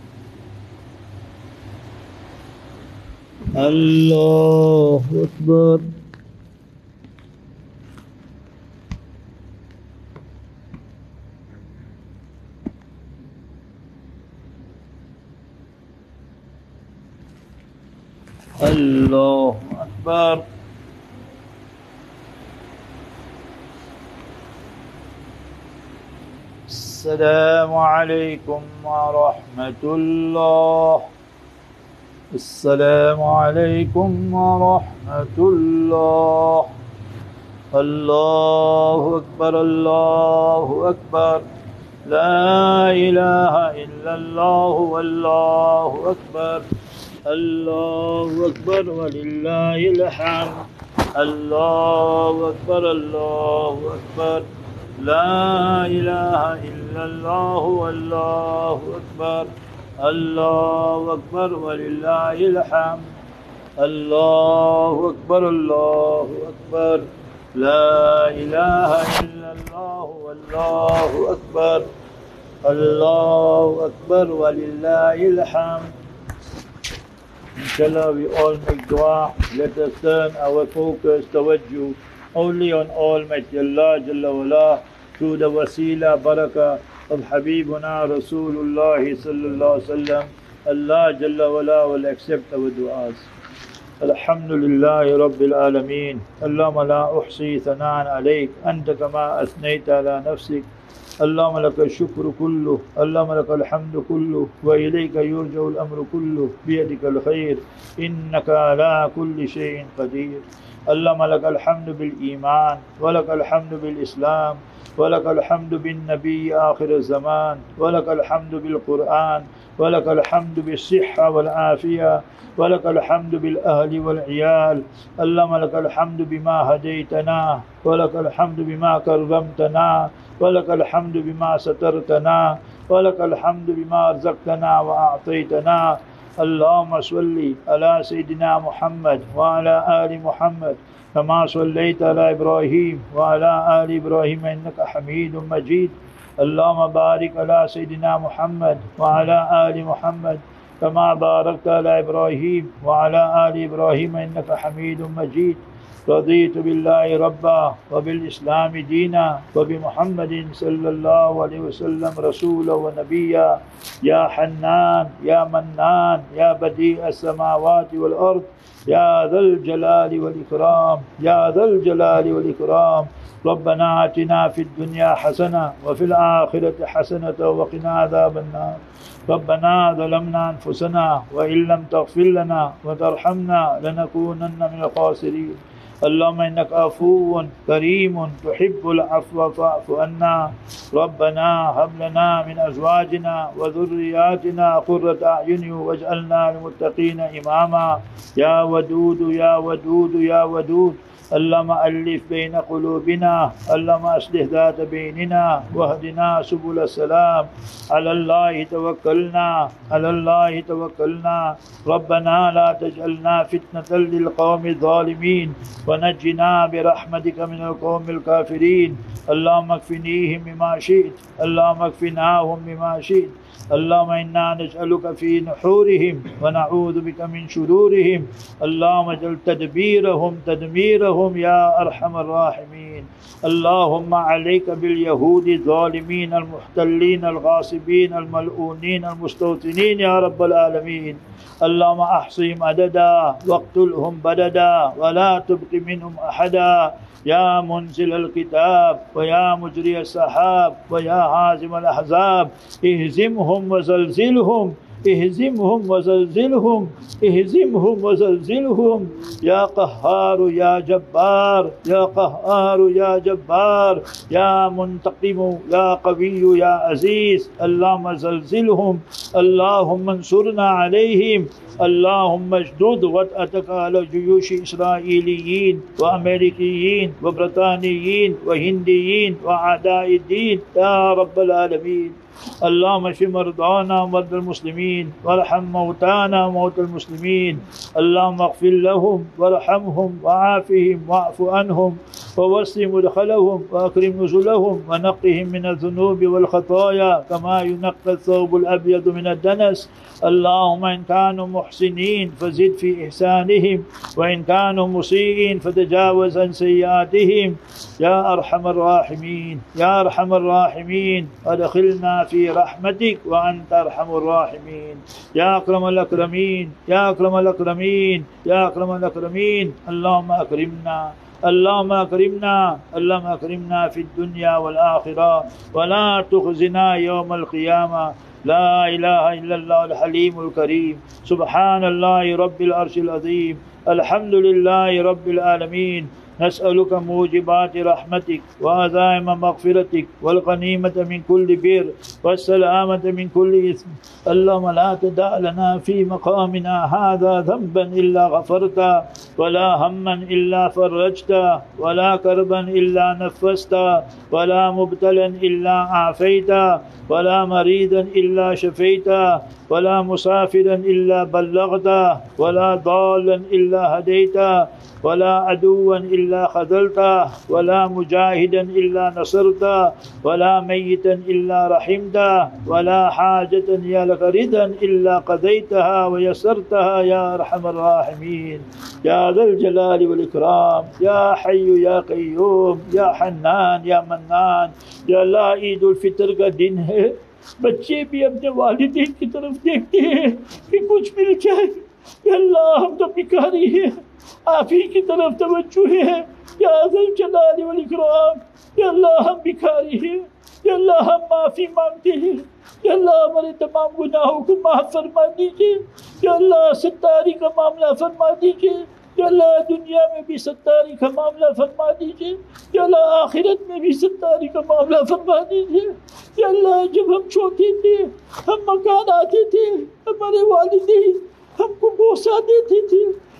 الله أكبر. الله أكبر. السلام عليكم ورحمة الله. السلام عليكم ورحمة الله. الله أكبر. الله أكبر. لا إله إلا الله والله أكبر. الله أكبر ولله الحمد. الله أكبر. الله أكبر. لا إله إلا الله والله أكبر. الله أكبر ولله الحمد. الله أكبر. الله أكبر. لا إله إلا الله والله أكبر. الله أكبر ولله الحمد. Inshallah, we all make dua. Let us turn our focus, tawajjuh, only on Almighty Allah Jalla wala, through the wasila, barakah of Habibuna Rasulullah sallallahu alaihi wasallam. Allah Jalla wala will accept our du'as. Alhamdulillahi Rabbil Alameen. Allahumma la uhsi thana'an alayk anta kama asnayta ala nafsik. اللهم لك الشكر كله. اللهم لك الحمد كله وإليك يرجع الأمر كله بيدك الخير إنك على كل شيء قدير. اللهم لك الحمد بالإيمان ولك الحمد بالإسلام ولك الحمد بالنبي آخر الزمان ولك الحمد بالقرآن ولك الحمد بالصحة والعافية ولك الحمد بالأهل والعيال. اللهم لك الحمد بما هديتنا ولك الحمد بما كرمتنا ولك الحمد بما سترتنا ولك الحمد بما رزقتنا وأعطيتنا اللهم صل على سيدنا محمد وعلى آل محمد كما صليت على إبراهيم وعلى آل إبراهيم إنك حميد مجيد. اللهم بارك على سيدنا محمد وعلى آل محمد كما باركت على إبراهيم وعلى آل إبراهيم إنك حميد مجيد. رضيت بالله ربا وبالإسلام دينا وبمحمد صلى الله عليه وسلم رسولا ونبيا. يا حنان يا منان يا بديع السماوات والأرض يا ذا الجلال والإكرام يا ذا الجلال والإكرام. ربنا آتنا في الدنيا حسنة وفي الآخرة حسنة وقنا عذاب النار. ربنا ظلمنا أنفسنا وإن لم تغفر لنا وترحمنا لنكونن من الخاسرين. اللهم إنك عفو كريم تحب العفو فاعف عنا. ربنا هب لنا من أزواجنا وذرياتنا قرة أعين واجعلنا للمتقين إماما. يا ودود يا ودود يا ودود. اللهم ألف بين قلوبنا. اللهم أصلح ذات بيننا واهدنا سبل السلام. على الله توكلنا على الله توكلنا. ربنا لا تجعلنا فتنة للقوم الظالمين ونجنا برحمتك من القوم الكافرين. اللهم اكفنيهم بما شئت. اللهم اكفناهم بما شئت. اللهم إنا نجعلك في نحورهم ونعوذ بك من شرورهم. اللهم اجعل تدبيرهم تدميرهم يا أرحم الراحمين. اللهم عليك باليهود الظالمين المحتلين الغاصبين الملعونين المستوطنين يا رب العالمين. اللهم أحصهم عددا واقتلهم بددا ولا تبق منهم أحدا. يا منزل الكتاب ويا مجري السحاب ويا هازم الأحزاب اهزمهم وزلزلهم اهزمهم وزلزلهم اهزمهم وزلزلهم. يا قهار يا جبار يا قهار يا جبار يا منتقم يا قوي يا عزيز. اللهم زلزلهم. اللهم انصرنا عليهم. اللهم اشدد وطأتك على جيوش إسرائيليين وأمريكيين وبريطانيين وهنديين وأعداء الدين يا رب العالمين. اللهم اشف مرضانا ومرضى المسلمين وارحم موتانا وموتى المسلمين. اللهم اغفر لهم وارحمهم وعافهم واعف عنهم ووسع مدخلهم وأكرم نزلهم ونقهم من الذنوب والخطايا كما ينقى الثوب الأبيض من الدنس. اللهم إن كانوا محسنين فزد في إحسانهم وإن كانوا مسيئين فتجاوز عن سيئاتهم يا أرحم الراحمين يا أرحم الراحمين. أدخلنا في رحمتك وأنت أرحم الراحمين يا أكرم الأكرمين يا أكرم الأكرمين يا أكرم الأكرمين. اللهم أكرمنا اللهم أكرمنا اللهم أكرمنا في الدنيا والآخرة ولا تخزنا يوم القيامة. لا إله إلا الله الحليم الكريم. سبحان الله رب العرش العظيم. الحمد لله رب العالمين. نسألك موجبات رحمتك وعزائم مغفرتك والغنيمة من كل بر والسلامة من كل إثم. اللهم لا تدع لنا في مقامنا هذا ذنبا إلا غفرته ولا هما إلا فرجته ولا كربا إلا نفسته ولا مبتلا إلا عافيته ولا مريضا إلا شفيته ولا مسافرا إلا بلغته ولا ضالا إلا هديته ولا عدوا إلا خذلته ولا مجاهدا إلا نصرته ولا ميتا إلا رحمته ولا حاجة يا لك رضا إلا قضيتها ويسرتها يا أرحم الراحمين يا ذا الجلال والإكرام يا حي يا قيوم يا حنان يا منان. या अल्लाह ईद उल फितर का दिन है, बच्चे भी अपने वालिदैन की तरफ देखते हैं कि कुछ मिल जाए। या अल्लाह हम तो भिखारी हैं, आप ही की तरफ तवज्जो है या अज़ल जलाल वल इकराम। या अल्लाह हम भिखारी हैं, या अल्लाह हम माफ़ी मांगते हैं। या अल्लाह हमारे तमाम गुनाहों को माफ़ फरमा दीजिए। या अल्लाह सत्तारी का मामला फरमा दीजिए। या अल्लाह दुनिया में भी सत्तारी का मामला फरमा दीजिए। या अल्लाह आखिरत में भी सत्तारी का मामला फरमा दीजिए। या अल्लाह जब हम छोटे थे, हम मकान आते थे, हमारे वालिदैन हमको बोसा देते थे,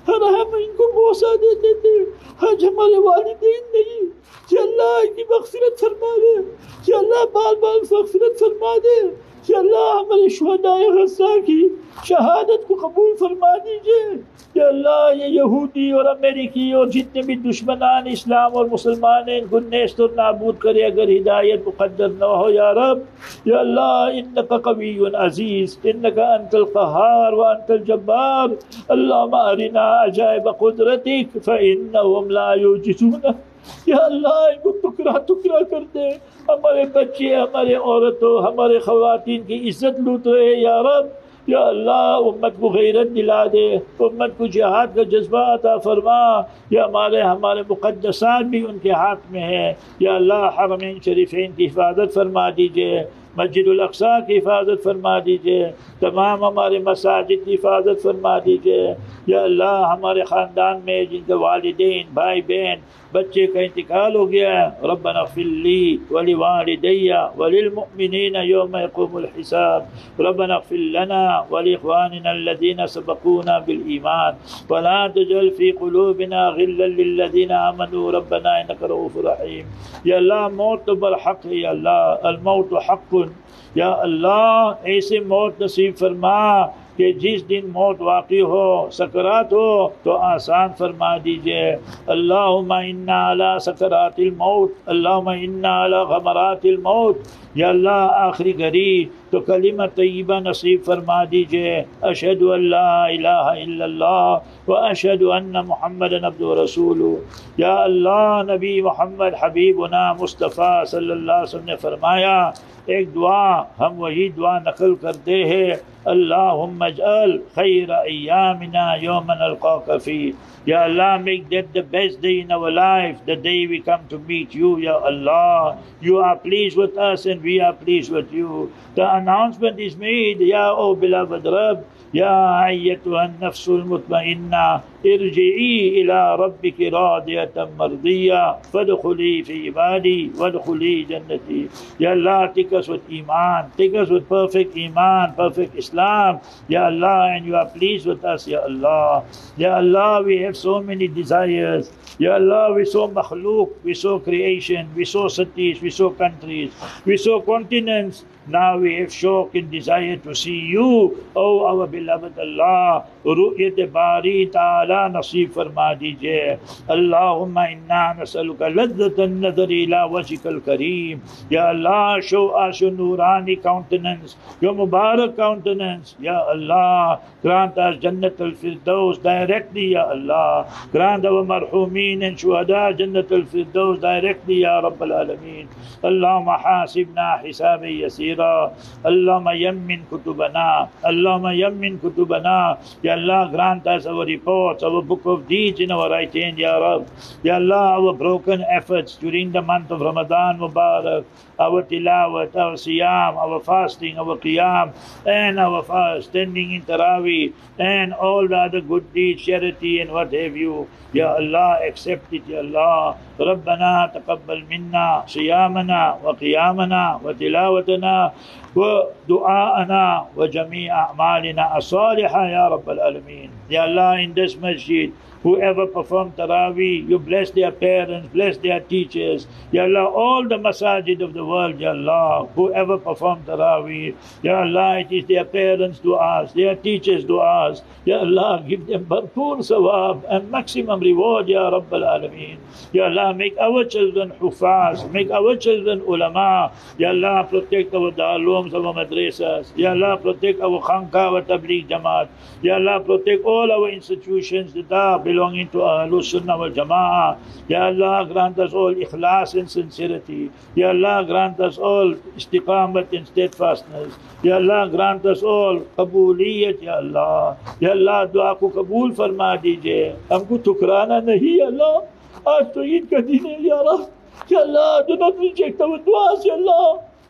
और हम इनको बोसा देते थे, आज हमारे वालिदैन नहीं, कि अल्लाह इनकी मग़फ़िरत फरमा दे, कि अल्लाह बार बार मग़फ़िरत फरमा दे, कि अल्लाह हमारे शुहदाए ग़ज़ा की शहादत को कबूल फरमा दीजिए। कि अल्लाह ये यहूदी और अमेरिकी और जितने भी दुश्मनान इस्लाम और मुसलमान हैं इनको नेस्त और नाबूद करे अगर हिदायत मुक़द्दर न हो या रब। या अल्लाह इन्नका क़विय्युन अज़ीज़, इन्नका अंतल क़हार व अंतल जब्बार, अल्लाहुम्मा अरिना अजाइब क़ुदरतिक फ़इन्नहुम ला युजिज़ूना। या अल्लाह इनको टुकड़ा टुकड़ा कर दे, हमारे बच्चे, हमारे औरतों, हमारे ख़वातीन की इज़्ज़त लूट रहे या रब। या अल्लाह उम्मत को गैरत दिला दे, उम्मत को जिहाद का जज्बा अता फरमा। या हमारे मुक़द्दसात भी उनके हाथ में है। या अल्लाह हरमैन शरीफैन की हिफाजत फरमा दीजिए, मस्जिदुल अक़सा की हिफाजत फरमा दीजिए, तमाम हमारे मसाजिद की हिफाजत फरमा दीजिए। या अल्लाह हमारे ख़ानदान में जिनके वालिदैन, भाई बहन, बच्चे का इंतकाल हो गया है, रब्बना इग़फ़िर ली व लिवालिदैया व लिलमुअ्मिनीना यौम यक़ूमुल हिसाब, रब्बना इग़फ़िर लना व लिइख़वानिना अल्लज़ीना सबक़ूना बिल ईमान व ला तजअल फ़ी क़ुलूबिना ग़िल्लन लिल्लज़ीना आमनू रब्बना इन्नका रऊफ़ुर रहीम। या अल्लाह मौत तो बरहक़ है, या अल्लाह अल मौत हक़्क़ुन। या अल्लाह ऐसे मौत नसीब फरमा कि जिस दिन मौत वाक़ई हो, सकरात हो, तो आसान फरमा दीजिए। अल्लाहुम्मा इन्ना अला सकरातिल मौत, अल्लाहुम्मा इन्ना अला ग़मरातिल मौत। या अल्लाह आखिरी घड़ी तो कलिमा तय्यबा नसीब फरमा दीजिए, अशहदु अल्ला इलाहा इल्लल्लाह व अशहदु अन्ना मुहम्मदन अब्दुहु व रसूलुहु। या अल्लाह नबी मोहम्मद हबीबुना मुस्तफ़ा सल्लल्लाहु अलैहि वसल्लम ने फरमाया, एक दुआ हम वही दुआ नकल करते हैं, अल्लाहुम्मा अजअल खैर अय्यामिना यौमन नल्क़ाका फ़ीह। Ya Allah, make that the best day in our life, the day we come to meet you, Ya Allah. You are pleased with us and we are pleased with you. The announcement is made, Ya O beloved Rabb, Ya ayyatuha an-nafsul mutma'inna, irji'i ila rabbiki radiyatan mardiyya, fadkhuli fi ibadi, wadkhuli jannati. Ya Allah, take us with Iman, take us with perfect Iman, perfect Islam, Ya Allah, and you are pleased with us, Ya Allah. Ya Allah, we have so many desires. Ya Allah, we saw makhluk, we saw creation, we saw cities, we saw countries, we saw continents. Now we have shauq and desire to see you, O our beloved Allah. Ru'yat Bari Ta'ala nasib farma dijiye. Allahumma inna nasaluka laddatan nadari ila wajhikal kareem. Ya Allah, show us your nurani countenance, your Mubarak countenance. Ya Allah, grant us Jannat al-Firdaus directly, Ya Allah. Grant our marhumin and shuhada Jannat al-Firdaus directly, Ya Rabbal Alameen. Allahumma hasibna hisabi yasir. Allahumma yammin kutubana, Allahumma yammin kutubana. Ya Allah, grant us our reports, our book of deeds in our right hand, Ya Rabb. Ya Allah, our broken efforts during the month of Ramadan Mubarak, our tilawat, our siyam, our fasting, our qiyam, and our standing in Taraweeh, and all the other good deeds, charity and what have you. Ya Allah, accept it, Ya Allah. Rabbana taqabbal minna siyamana wa qiyamana wa tilawatana wa du'aana wa jami' a'malina as-salihah, Ya Rabbal Alameen. Ya Allah, in this masjid, whoever performed Taraweeh, you bless their parents, bless their teachers. Ya Allah, all the masajid of the world, Ya Allah, whoever performed Taraweeh, Ya Allah, it is their parents' du'as, their teachers' du'as. Ya Allah, give them bharpoor sawab and maximum reward, Ya Rabbal Alameen. Ya Allah, make our children hufaz, make our children ulama. Ya Allah, protect our darulooms, our madrasas. Ya Allah, protect our khanqa, our tabligh jamaat. Ya Allah, protect all our institutions that are belonging to Ahlul Sunnah wal Jama'ah. Ya Allah, grant us all ikhlas and sincerity. Ya Allah, grant us all istiqamat and steadfastness. Ya Allah, grant us all qabuliyat, Ya Allah. Ya Allah, dua ko kabul farma dijiye. Humko ठुकराना नहीं, Ya Allah. आज तो ईद का दिन है, Ya Rabb. Ya Allah, do not reject our duas, Ya Allah.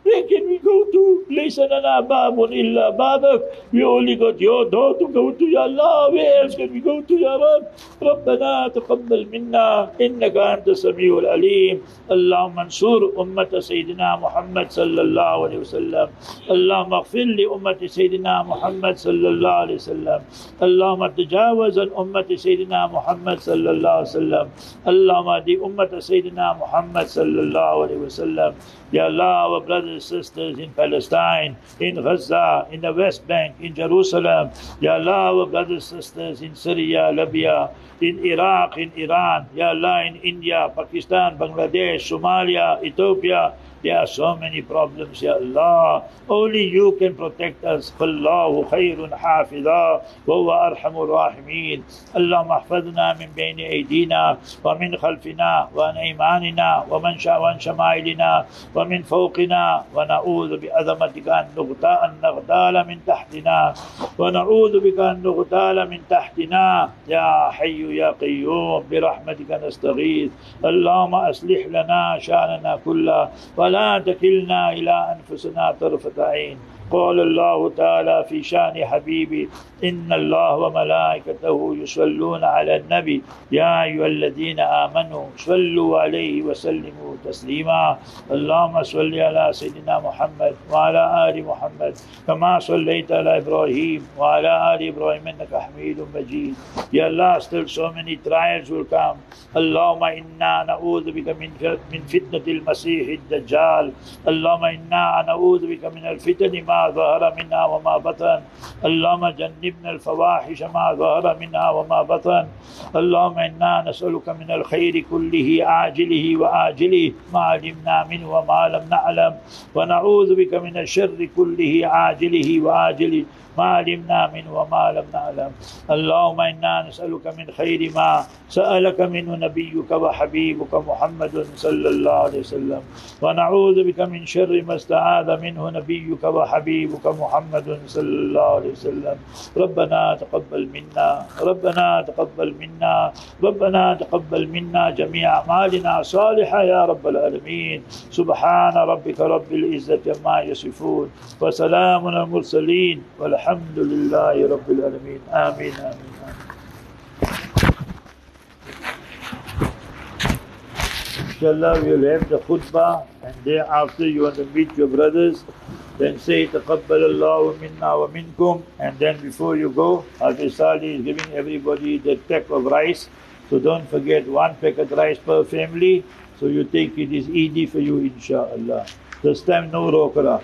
Where can we go to? ليس لنا باب إلا بابك. We only got your door to go to, Ya Allah. Where else can we go to, Ya Rab? ربنا تقبل منا إنك أنت السميع العليم. اللهم انصر أمة سيدنا محمد صلى الله عليه وسلم. اللهم اغفر لأمة سيدنا محمد صلى الله عليه وسلم. اللهم تجاوز عن أمة سيدنا محمد صلى الله عليه وسلم. اللهم اهد أمة سيدنا محمد صلى الله عليه وسلم. Ya Allah, our brothers and sisters in Palestine, in Gaza, in the West Bank, in Jerusalem. Ya Allah, our brothers and sisters in Syria, Libya, in Iraq, in Iran. Ya Allah, in India, Pakistan, Bangladesh, Somalia, Ethiopia. There are so many problems, Ya Allah. Only you can protect us. فالله خير حافظا وهو أرحم الراحمين. اللهم احفظنا من بين أيدينا ومن خلفنا وعن أيماننا ومن شمائلنا ومن فوقنا ونعوذ بعظمتك أن نغتال من تحتنا ونعوذ بك أن نغتال من تحتنا. يا حي يا قيوم برحمتك نستغيث. اللهم أصلح لنا شأننا كله ولا تكلنا إلى أنفسنا طرفة عين. قال الله تعالى في شان حبيبي إن الله وملائكته يصلون على النبي يا أيها الذين آمنوا صلوا عليه وسلموا تسليما. اللهم صل على سيدنا محمد وعلى آل محمد كما صليت على إبراهيم وعلى آل إبراهيم إنك حميد مجيد. Ya Allah, still so many trials will come. Allahumma inna na'udhu bika min fitnatil masih ad-dajjal. Allahumma inna na'udhu bika min al-fitani ma ظهر منها وما بطن. اللهم جنبنا الفواحش ما ظهر منها وما بطن. اللهم إنا نسألك من الخير كله عاجله وآجله ما علمنا منه وما لم نعلم ونعوذ بك من الشر كله عاجله وآجله ما علمنا منه وما لم نعلم. اللهم إنا نسألك من خير ما سألك منه نبيك وحبيبك محمد صلى الله عليه وسلم ونعوذ بك من شر ما استعاذ منه نبيك وحبيبك محمد صلى الله عليه وسلم. ربنا تقبل منا ربنا تقبل منا ربنا تقبل منا جميع أعمالنا صالحة يا رب العالمين. سبحان ربك رب العزة عما يصفون وسلام على المرسلين والحمد لله رب العالمين. آمين آمين آمين. Inshallah, we will have the khutbah, and thereafter you want to meet your brothers, then say تقبل الله منا ومنكم, and then before you go, Hafiz Sali is giving everybody the peck of rice, so don't forget 1 peck of rice per family, so you take it is easy for you inshallah. This time no rokara.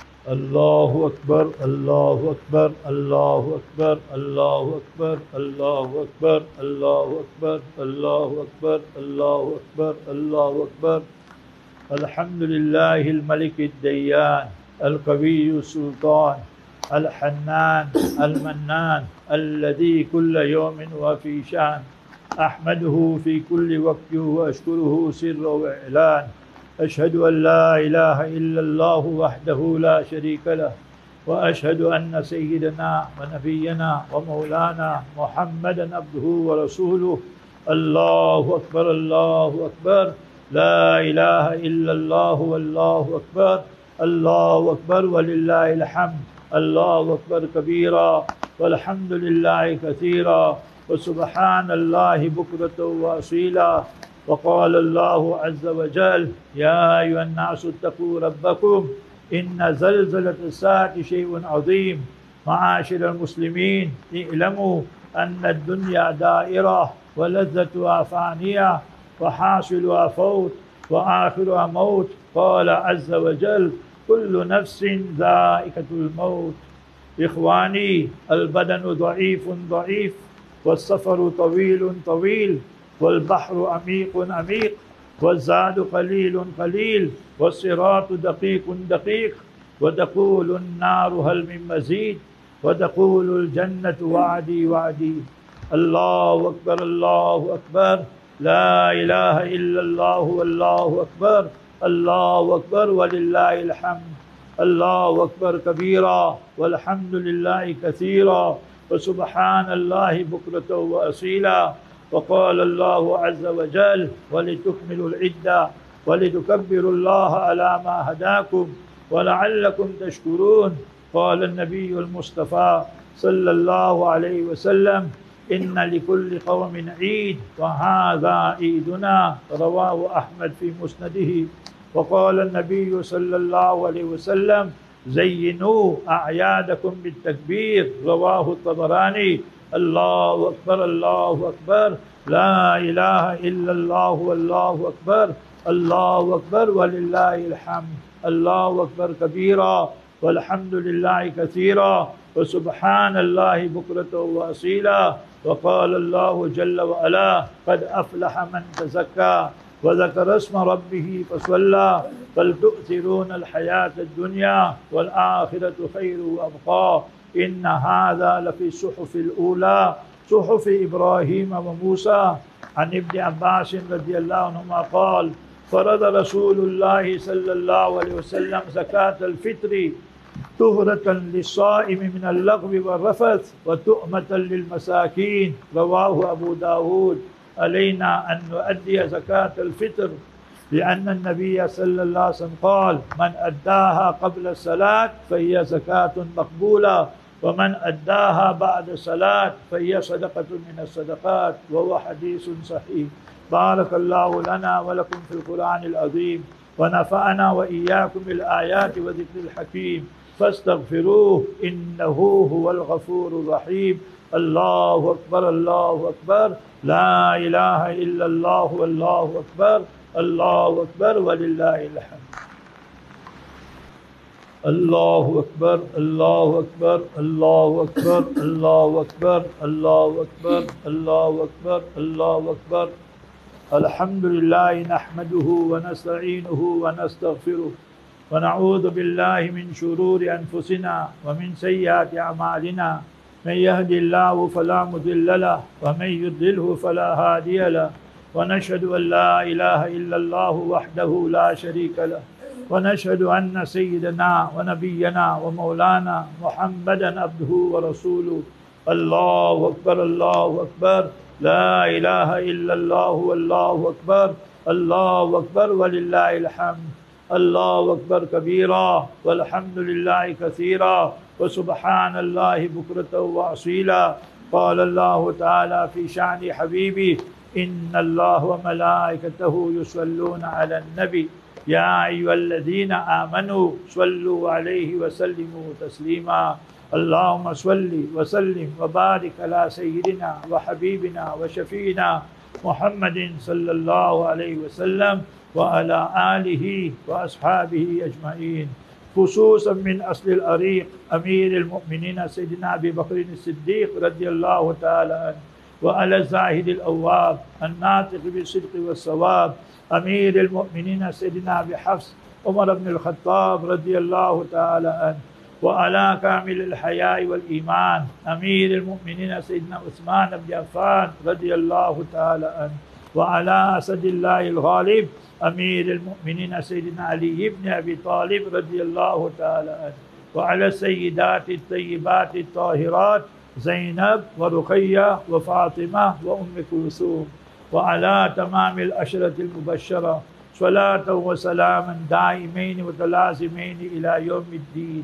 Allahu Akbar, Allahu Akbar, Allahu Akbar, Allahu Akbar, Allahu Akbar, Allahu Akbar, Allahu Akbar, Allahu Akbar, Allahu Akbar. Alhamdulillahi al-Malik al-Dayyan, al-Qawi al-Sultan, al-Hannan, al-Mannan, alladhi kulla yawmin wa fi shan. أحمده في كل وقت وأشكره سرا وإعلان. أشهد أن لا إله إلا الله وحده لا شريك له وأشهد أن سيدنا ونبينا ومولانا محمدا عبده ورسوله. الله أكبر الله أكبر لا إله إلا الله والله أكبر الله أكبر ولله الحمد. الله أكبر كبيرا والحمد لله كثيرا وسبحان الله بكرة وأصيلا. وقال الله عز وجل يا أيها الناس اتقوا ربكم إن زلزلة الساعة شيء عظيم. معاشر المسلمين اعلموا أن الدنيا دائرة ولذتها فانية وحاصلها فوت وآخرها موت. قال عز وجل كل نفس ذائقة الموت. إخواني البدن ضعيف ضعيف والسفر طويل طويل والبحر عميق عميق والزاد قليل قليل والصراط دقيق دقيق وتقول النار هل من مزيد وتقول الجنة وعدي وعدي. الله أكبر الله أكبر لا إله إلا الله والله أكبر الله أكبر ولله الحمد. الله أكبر كبيرا والحمد لله كثيرا وسبحان الله بكرة وأصيلا. وقال الله عز وجل ولتكملوا العدة ولتكبروا الله على ما هداكم ولعلكم تشكرون. قال النبي المصطفى صلى الله عليه وسلم: إن لكل قوم عيد وهذا عيدنا. رواه أحمد في مسنده. وقال النبي صلى الله عليه وسلم: زينوا أعيادكم بالتكبير. رواه الطبراني. الله أكبر الله أكبر، لا إله إلا الله والله أكبر، الله أكبر ولله الحمد. الله أكبر كبيرا والحمد لله كثيرا وسبحان الله بكرة وأصيلا. وقال الله جل وعلا: قد أفلح من تزكى وذكر اسم ربه فصلى بل تؤثرون الحياة الدنيا والآخرة خير وأبقى. إن هذا لفي الصحف الأولى صحف إبراهيم وموسى. عن ابن عباس رضي الله عنهما قال: فرض رسول الله صلى الله عليه وسلم زكاة الفطر طهرة للصائم من اللغو والرفث وتؤمة للمساكين. رواه أبو داود. علينا أن نؤدي زكاة الفطر لأن النبي صلى الله عليه وسلم قال: من أداها قبل الصلاة فهي زكاة مقبولة، ومن أداها بعد الصلاة فهي صدقة من الصدقات. وهو حديث صحيح. بارك الله لنا ولكم في القرآن العظيم، ونفعنا وإياكم بالآيات وذكر الحكيم، فاستغفروه إنه هو الغفور الرحيم. الله أكبر الله أكبر، لا إله إلا الله والله أكبر، الله أكبر ولله الحمد. الله أكبر الله أكبر الله أكبر الله أكبر الله أكبر الله أكبر الله أكبر. الحمد لله نحمده ونستعينه ونستغفره ونعوذ بالله من شرور أنفسنا ومن سيئات أعمالنا. من يهد الله فلا مضل له ومن يضلله فلا هادي له. ونشهد أن لا إله إلا الله وحده لا شريك له، ونشهد أن سيدنا ونبينا ومولانا محمدا عبده ورسوله. الله أكبر الله أكبر، لا إله إلا الله والله أكبر، الله أكبر ولله الحمد. الله أكبر كبيرا والحمد لله كثيرا وسبحان الله بكرة وأصيلا. قال الله تعالى في شأن حبيبي: إن الله وملائكته يصلون على النبي يا أيها الذين آمنوا صلوا عليه وسلموا تسليما. اللهم صل وسلم وبارك على سيدنا وحبيبنا وشفينا محمد صلى الله عليه وسلم وعلى آله وأصحابه أجمعين، خصوصا من أصل الأريق أمير المؤمنين سيدنا أبي بكر الصديق رضي الله تعالى عنه، وعلى الزاهد الأواب الناطق بالصدق والصواب أمير المؤمنين سيدنا أبي حفص عمر بن الخطاب رضي الله تعالى عنه، وعلى كامل الحياء والإيمان أمير المؤمنين سيدنا عثمان بن عفان رضي الله تعالى عنه، وعلى أسد الله الغالب أمير المؤمنين سيدنا علي بن أبي طالب رضي الله تعالى عنه، وعلى السيدات الطيبات الطاهرات زينب ورقية وفاطمة وأم كلثوم، وعلى تمام العشرة المبشرة صلاة وسلاما دائمين متلازمين إلى يوم الدين.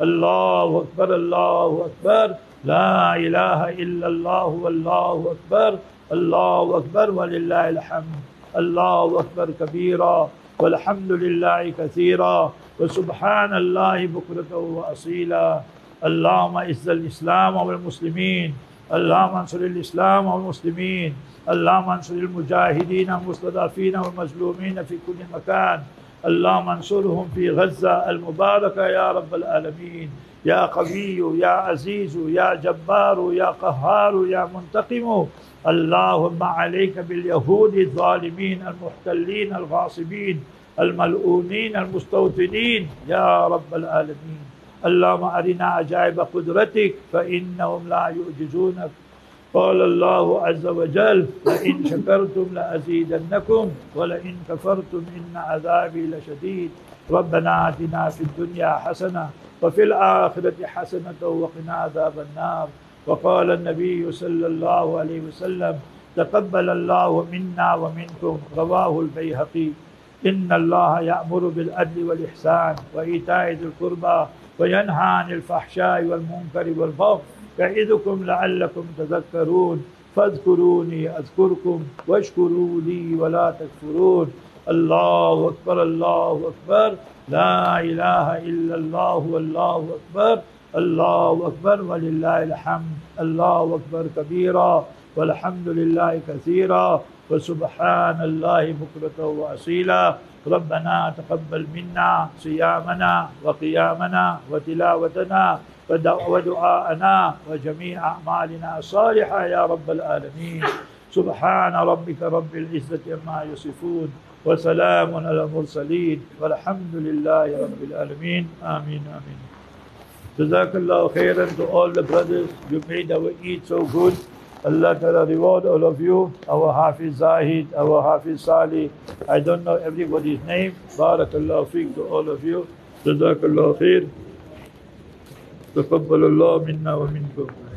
الله أكبر الله أكبر، لا إله إلا الله والله أكبر، الله أكبر ولله الحمد. الله أكبر كبيرا والحمد لله كثيرا وسبحان الله بكرة وأصيلا. اللهم اعز الإسلام والمسلمين، اللهم انصر الإسلام والمسلمين، اللهم انصر المجاهدين المستضعفين والمظلومين في كل مكان، اللهم انصرهم في غزة المباركة يا رب العالمين. يا قوي يا عزيز يا جبار يا قهار يا منتقم. اللهم عليك باليهود الظالمين المحتلين الغاصبين الملعونين المستوطنين يا رب العالمين. اللهم أرنا عجائب قدرتك فإنهم لا يعجزونك. قال الله عز وجل: لئن شكرتم لأزيدنكم ولئن كفرتم إن عذابي لشديد. ربنا آتنا في الدنيا حسنة وفي الآخرة حسنة وقنا عذاب النار. وقال النبي صلى الله عليه وسلم: تقبل الله منا ومنكم. رواه البيهقي. إن الله يأمر بالعدل والإحسان وإيتاء ذي القربى وينهى عن الفحشاء والمنكر والبغي يعظكم لعلكم تذكرون فاذكروني أذكركم واشكروا لي ولا تكفرون. الله أكبر الله أكبر لا إله إلا الله والله أكبر الله أكبر ولله الحمد. الله أكبر كبيرا والحمد لله كثيرا وسبحان الله بكرة وأصيلا. ربنا تقبل منا صيامنا وقيامنا وتلاوتنا ودعاءنا وجميع أعمالنا الصالحة يا رب العالمين. سبحان ربك رب العزة عما يصفون وسلام على المرسلين والحمد لله رب العالمين. آمين آمين. Jazakallah khairan to all the brothers. You made our Eid so good. Allah Ta'ala reward all of you. Our Hafiz Zahid, our Hafiz Salih. I don't know everybody's name. Barakallah fiqh to all of you. Jazakallah khair. تقبل الله منا ومنكم.